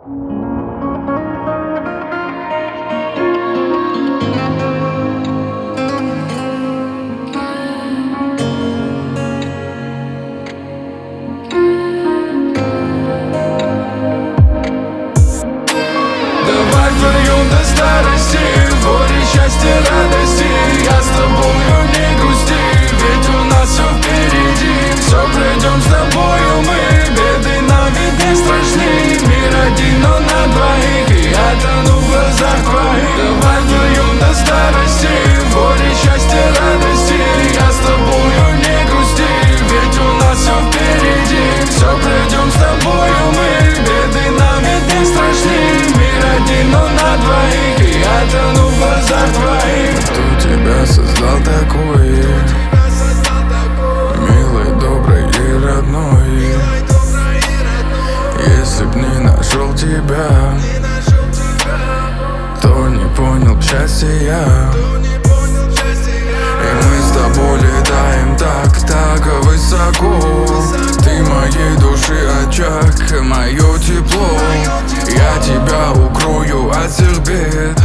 Давай вдвоем до старости, в горе, счастье, радости. Я с тобою, не грусти, ведь у нас все впереди. Все пройдем с тобою мы, беды нам ведь не страшны. Мир один, но на двоих, и я тону в глазах твоих. Давай вдвоем до старости, в горе, счастье, радости. Я с тобою, не грусти, ведь у нас все впереди. Все пройдем с тобою мы, беды нам ведь не страшны. Мир один, но на двоих, и я тону в глазах твоих. Кто тебя создал такой? Милый, добрый и родной. Если б не нашел тебя, то не понял б счастья я. И мы с тобой летаем так высоко. Ты моей души очаг, мое тепло. Я тебя укрою от всех бед.